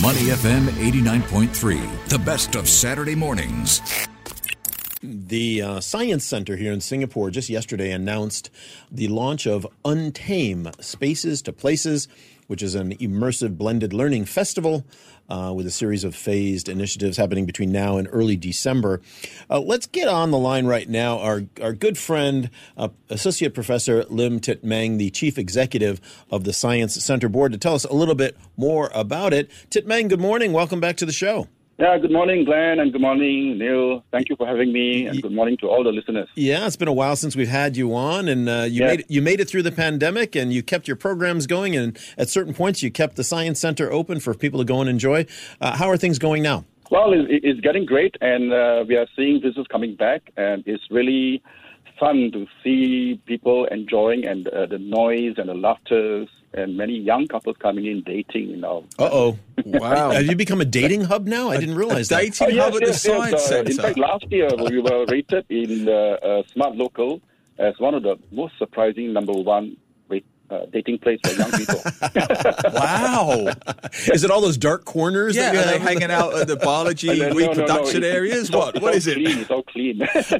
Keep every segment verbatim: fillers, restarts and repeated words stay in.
Money F M eighty-nine point three, the best of Saturday mornings. The uh, Science Center here in Singapore just yesterday announced the launch of Untame Spaces to Places, which is an immersive blended learning festival uh, with a series of phased initiatives happening between now and early December. Uh, let's get on the line right now. Our our good friend, uh, Associate Professor Lim Tit Meng, the Chief Executive of the Science Center Board, to tell us a little bit more about it. Tit Meng, good morning. Welcome back to the show. Yeah, good morning, Glenn, and good morning, Neil. Thank you for having me, and good morning to all the listeners. Yeah, it's been a while since we've had you on, and uh, you, yes. made, you made it through the pandemic, and you kept your programs going, and at certain points you kept the Science Center open for people to go and enjoy. Uh, how are things going now? Well, it, it's getting great, and uh, we are seeing visitors coming back, and it's really fun to see people enjoying and uh, the noise and the laughter, and many young couples coming in dating. You know. Uh-oh. Wow. Have you become a dating hub now? I didn't realize a that. dating oh, yes, hub at yes, the yes, Science uh, Center. In fact, last year we were rated in uh, uh, Smart Local as one of the most surprising number one rate, uh, dating place for young people. Wow. Is it all those dark corners? Yeah, that are we they have? hanging out at the biology no, no, reproduction no, no, areas? It's, What? it's What all is it? Clean. It's all clean.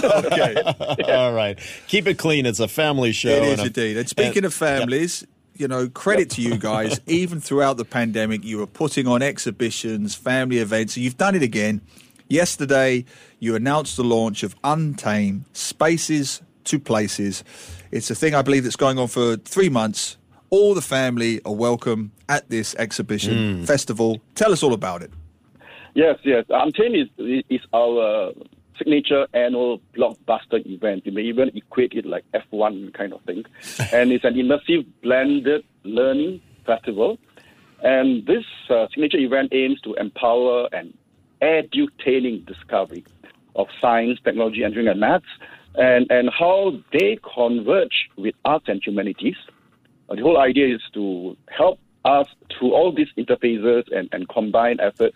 Okay. All right. Keep it clean. It's a family show. It is and a- indeed. And speaking and- of families, you know, credit to you guys. Even throughout the pandemic, you were putting on exhibitions, family events. You've done it again. Yesterday, you announced the launch of Untame Spaces to Places. It's a thing, I believe, that's going on for three months. All the family are welcome at this exhibition, Mm. festival. Tell us all about it. Yes, yes. Untame is is our signature annual blockbuster event. You may even equate it like F one kind of thing. And it's an immersive blended learning festival. And this uh, signature event aims to empower and edutaining discovery of science, technology, engineering, and maths, and, and how they converge with arts and humanities. Uh, the whole idea is to help us through all these interfaces and, and combine efforts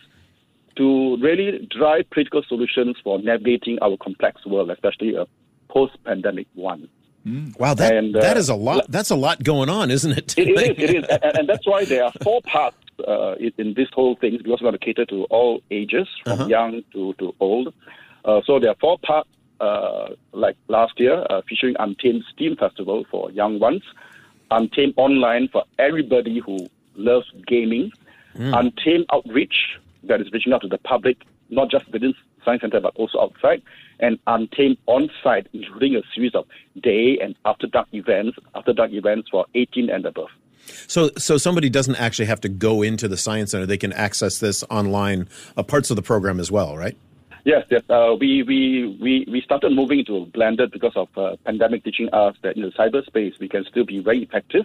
to really drive critical solutions for navigating our complex world, especially a post-pandemic one. Mm. Wow, that and, uh, that is a lot. That's a lot going on, isn't it? It, it is, it is, and, and that's why there are four parts uh, in, in this whole thing, because we want to cater to all ages, from Uh-huh. young to, to old. Uh, so there are four parts, uh, like last year, uh, featuring Untamed STEAM Festival for young ones, Untamed Online for everybody who loves gaming, mm. Untamed Outreach, that is reaching out to the public, not just within Science Center, but also outside, and Untamed On-Site, including a series of day and after-dark events, after-dark events for eighteen and above. So, so somebody doesn't actually have to go into the Science Center; they can access this online, uh, parts of the program as well, right? Yes, yes. Uh, we, we, we, we started moving into blended because of uh, pandemic teaching us that in the cyberspace we can still be very effective.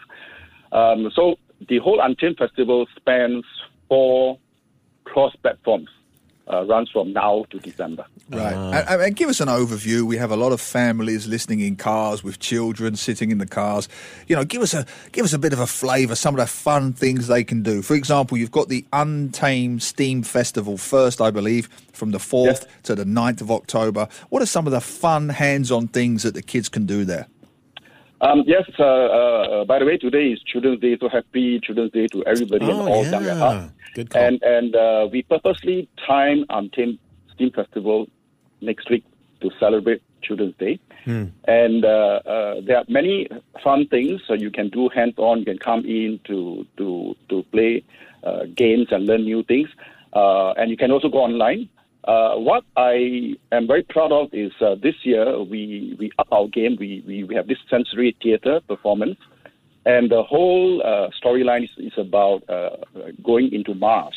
Um, so the whole Untamed Festival spans four cross-platforms, uh, runs from now to December. Right. Uh, And, and give us an overview. We have a lot of families listening in cars with children sitting in the cars. You know, give us a give us a bit of a flavour, some of the fun things they can do. For example, you've got the Untamed STEAM Festival first, I believe, from the fourth Yes. to the ninth of October. What are some of the fun hands-on things that the kids can do there? Um, yes, uh, uh, by the way, today is Children's Day, so happy Children's Day to everybody Oh, and all yeah. young at heart. Good call. And, and uh, we purposely time Untamed STEAM Festival next week to celebrate Children's Day. Hmm. And uh, uh, there are many fun things. So you can do hands-on, you can come in to, to, to play uh, games and learn new things. Uh, and you can also go online. Uh, what I am very proud of is uh, this year we, we up our game. We, we, we have this sensory theatre performance. And the whole uh, storyline is, is about uh, going into Mars.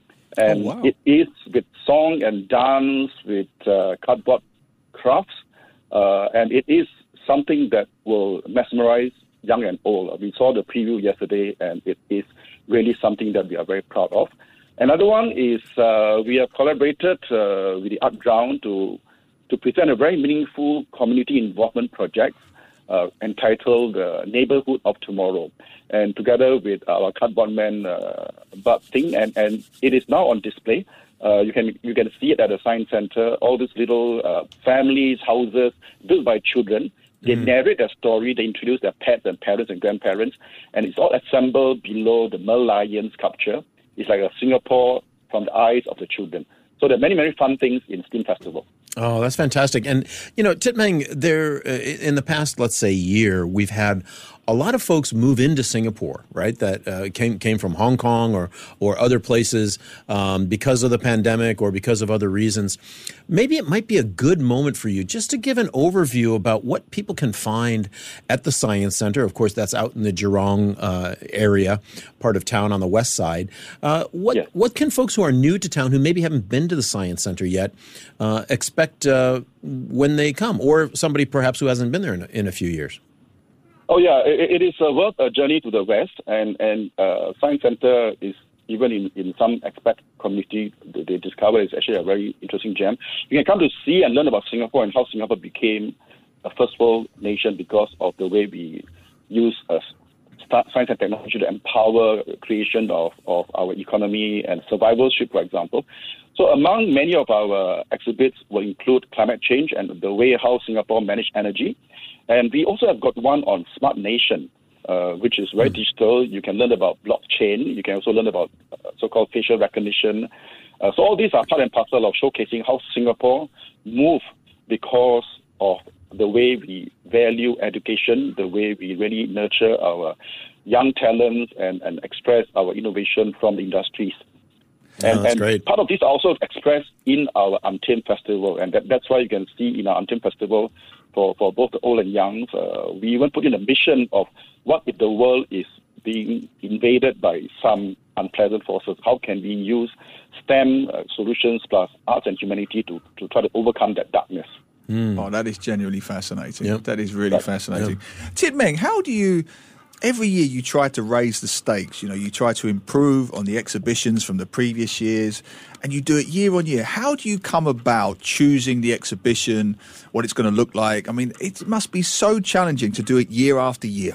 And Oh, wow. it is with song and dance, with uh, cardboard crafts. Uh, and it is something that will mesmerize young and old. We saw the preview yesterday, and it is really something that we are very proud of. Another one is uh, we have collaborated uh, with the Art Ground to, to present a very meaningful community involvement project uh, entitled uh, Neighborhood of Tomorrow. And together with our cardboard man, uh, Bob Ting, and, and it is now on display. Uh, you can you can see it at the Science Center, all these little uh, families, houses built by children. They mm. narrate their story, they introduce their pets and parents and grandparents, and it's all assembled below the Merlion sculpture. It's like a Singapore from the eyes of the children. So there are many, many fun things in STEAM Festival. Oh, that's fantastic. And, you know, Tip Meng, there, uh, in the past, let's say, year, we've had a lot of folks move into Singapore, right, that uh, came came from Hong Kong or, or other places um, because of the pandemic or because of other reasons. Maybe it might be a good moment for you just to give an overview about what people can find at the Science Center. Of course, that's out in the Jurong uh, area, part of town on the west side. Uh, what, yes. what can folks who are new to town, who maybe haven't been to the Science Center yet, uh, expect uh, when they come, or somebody perhaps who hasn't been there in a, in a few years? Oh, yeah, it, it is a worth a journey to the west, and, and uh, Science Center is, even in, in some expat community, they, they discover it's actually a very interesting gem. You can come to see and learn about Singapore and how Singapore became a first world nation because of the way we use uh, science and technology to empower creation of, of our economy and survivalship, for example. So among many of our exhibits will include climate change and the way how Singapore manage energy. And we also have got one on Smart Nation, uh, which is very mm. digital. You can learn about blockchain. You can also learn about uh, so-called facial recognition. Uh, so all these are part and parcel of showcasing how Singapore moved because of the way we value education, the way we really nurture our young talents and, and express our innovation from the industries. And, oh, that's and great. part of this also expressed in our Untamed Festival, and that, that's why you can see in our Untamed Festival for, for both the old and young, uh, we even put in a mission of what if the world is being invaded by some unpleasant forces? How can we use STEM uh, solutions plus arts and humanity to, to try to overcome that darkness? Mm. Oh, that is genuinely fascinating. Yep. That is really Right. fascinating. Yep. Tip Meng, how do you... Every year you try to raise the stakes, you know, you try to improve on the exhibitions from the previous years, and you do it year on year. How do you come about choosing the exhibition, what it's going to look like? I mean, it must be so challenging to do it year after year.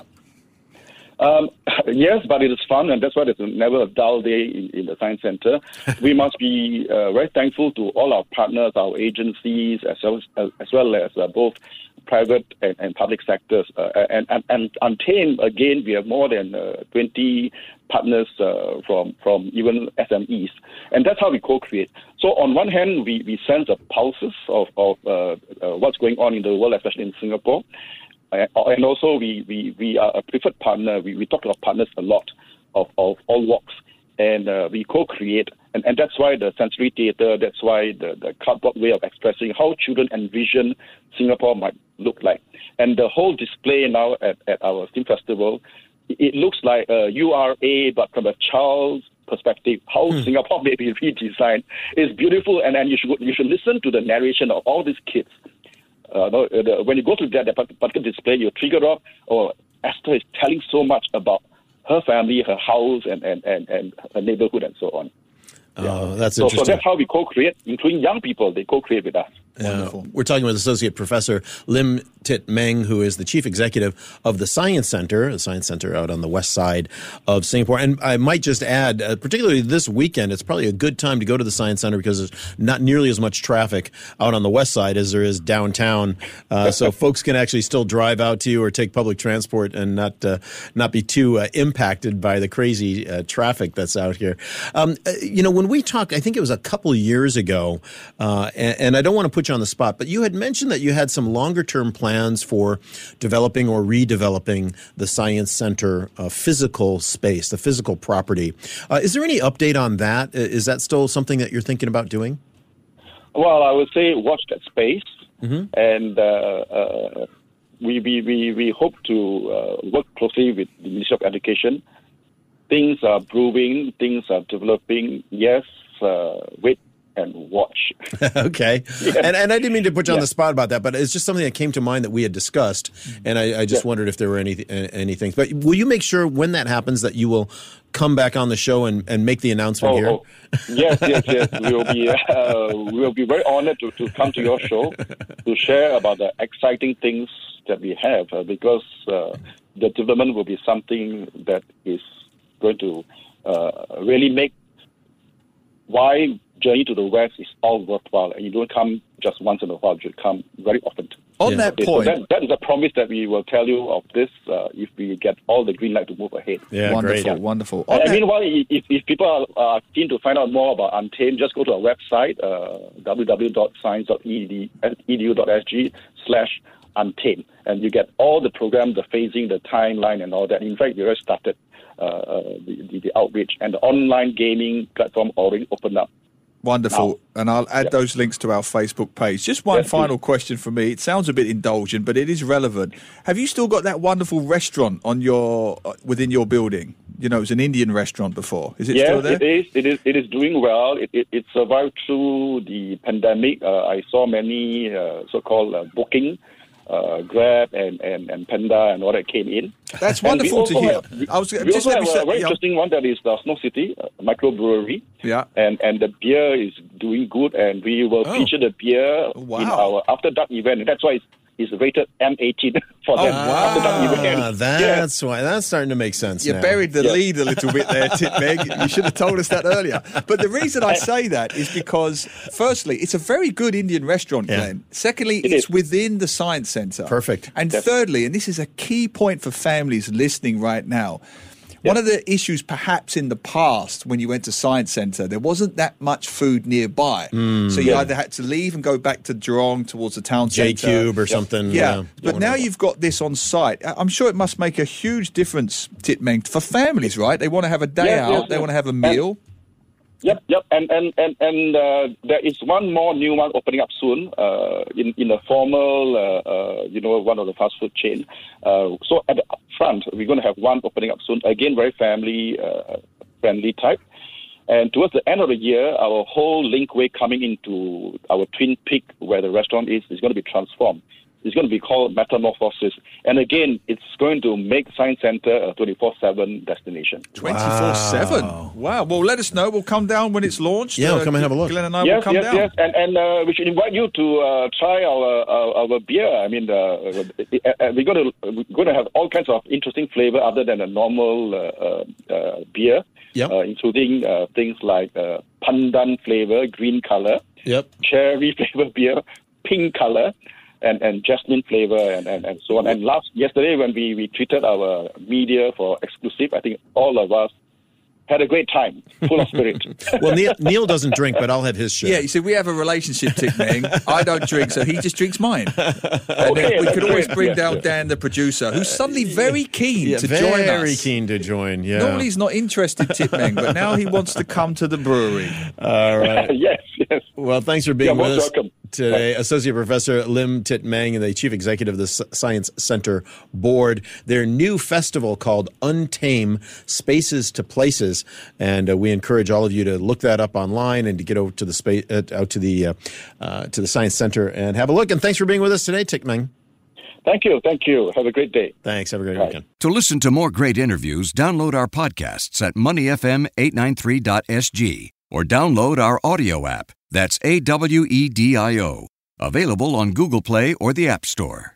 Um, yes, but it is fun, and that's why there's never a dull day in, in the Science Center. We must be uh, very thankful to all our partners, our agencies, as well as, as, well as uh, both private and, and public sectors. Uh, and, and, and Untamed, again, we have more than uh, twenty partners uh, from, from even S M Es. And that's how we co-create. So on one hand, we, we sense the pulses of, of uh, uh, what's going on in the world, especially in Singapore. Uh, and also, we, we, we are a preferred partner. We, we talk to our partners a lot of, of all walks. And uh, we co-create. And, and that's why the sensory theatre, that's why the, the cardboard way of expressing how children envision Singapore might look like. And the whole display now at, at our STEAM Festival, it looks like a U R A, but from a child's perspective, how hmm. Singapore may be redesigned. It's beautiful, and, and you should you should listen to the narration of all these kids. Uh, the, when you go to that, that particular display, you're triggered off, oh, Esther is telling so much about her family, her house, and, and, and, and her neighborhood, and so on. Oh, yeah. That's so, interesting. So that's how we co-create, including young people. They co-create with us. Uh, we're talking with Associate Professor Lim Tit Meng, who is the Chief Executive of the Science Center, the Science Center out on the west side of Singapore. And I might just add, uh, particularly this weekend, it's probably a good time to go to the Science Center because there's not nearly as much traffic out on the west side as there is downtown. Uh, so folks can actually still drive out to you or take public transport and not uh, not be too uh, impacted by the crazy uh, traffic that's out here. Um, uh, you know, when we talk, I think it was a couple of years ago, uh, and, and I don't want to put you on the spot, but you had mentioned that you had some longer term plans for developing or redeveloping the Science Center uh, physical space, the physical property. Uh, is there any update on that? Is that still something that you're thinking about doing? Well, I would say watch that space, mm-hmm. and uh, uh, we, we, we, we hope to uh, work closely with the Ministry of Education. Things are brewing, things are developing. Yes, uh, wait and watch. Okay. Yes. And and I didn't mean to put you on yeah. the spot about that, but it's just something that came to mind that we had discussed, and I, I just yeah. wondered if there were any any things. But will you make sure when that happens that you will come back on the show and, and make the announcement oh, here? Oh. Yes, yes, yes. We will be uh, we will be very honored to, to come to your show to share about the exciting things that we have, uh, because uh, the development will be something that is going to uh, really make why Journey to the West is all worthwhile, and you don't come just once in a while, you come very often. On Yeah. that Okay, so point, that, that is a promise that we will tell you of this uh, if we get all the green light to move ahead. Yeah, wonderful, great. wonderful. On And that- meanwhile, if, if people are, are keen to find out more about Untamed, just go to our website, uh, w w w dot science dot e d u dot s g slash Untamed, and you get all the programs, the phasing, the timeline, and all that. In fact, we already started uh, uh, the, the, the outreach, and the online gaming platform already opened up. Wonderful. And I'll add Yeah. those links to our Facebook page. Just one Yes, final please. question for me. It sounds a bit indulgent, but it is relevant. Have you still got that wonderful restaurant on your uh, within your building? You know, it was an Indian restaurant before. Is it Yes, still there? it is. It is. It is doing well. It it, it survived through the pandemic. Uh, I saw many uh, so-called uh, booking, uh, Grab and, and, and Panda and all that came in. That's And we wonderful to also hear. have- we- I was we just also let have me a say, very yeah. interesting one that is the Snow City uh, microbrewery. Yeah. And and the beer is doing good, and we will Oh. feature the beer Wow. in our After Dark event. And that's why it's, it's rated M eighteen for Oh, them. wow. After Dark event. Ah, that's why. That's starting to make sense You now. buried the Yeah. lead a little bit there, Tit Meg. You should have told us that earlier. But the reason I say that is because, firstly, it's a very good Indian restaurant, Yeah. Glenn. Secondly, It it's is. within the Science Centre. Perfect. And Yes. thirdly, and this is a key point for families listening right now, one of the issues perhaps in the past when you went to Science Centre, there wasn't that much food nearby. So you Yeah. either had to leave and go back to Geelong towards the town centre. J-Cube or something. Yeah, Yeah. but now you've got this on site. I- I'm sure it must make a huge difference, Titmeng, for families, right? They want to have a day Yes, out, yes, they yes. want to have a And- meal. Yep, yep, and and and and uh, there is one more new one opening up soon uh, in in a formal, uh, uh, you know, one of the fast food chain. Uh, so at the front, we're going to have one opening up soon. Again, very family uh, friendly type. And towards the end of the year, our whole linkway coming into our Twin Peak, where the restaurant is, is going to be transformed. It's going to be called Metamorphosis. And again, it's going to make Science Centre a twenty-four seven destination. twenty-four seven. Wow. Wow. Well, let us know. We'll come down when it's launched. Yeah, we'll come and have a look. Glenn and I Yes, will come yes, down. yes, and and uh, we should invite you to uh, try our, our our beer. I mean, uh, uh, uh, we're going to we're going to have all kinds of interesting flavor other than a normal uh, uh, uh, beer, Yep. uh, including uh, things like uh, pandan flavor, green color, Yep. cherry flavor beer, pink color. And, and jasmine flavor and, and, and so on. And last yesterday when we, we treated our media for exclusive, I think all of us had a great time, full of spirit. Well, Neil, Neil doesn't drink, but I'll have his share. Yeah, you see, we have a relationship, Titmeng. I don't drink, so he just drinks mine. And Okay, then we that's could always great. bring Yes, down yes. Dan, the producer, who's suddenly very keen Yeah, to very join us. Very keen to join. Yeah. Normally he's not interested, Titmeng, but now he wants to come to the brewery. All right. yes, yes. Well, thanks for being You're with most us welcome. today. Associate Professor Lim Tit Meng and the Chief Executive of the S- Science Center Board. Their new festival called Untame Spaces to Places. And uh, we encourage all of you to look that up online and to get over to the space, uh, out to the, uh, uh, to the Science Center and have a look. And thanks for being with us today, Tit Meng. Thank you, thank you. Have a great day. Thanks. Have a great Bye. weekend. To listen to more great interviews, download our podcasts at money f m eight nine three dot s g or download our audio app. That's A W E D I O. Available on Google Play or the App Store.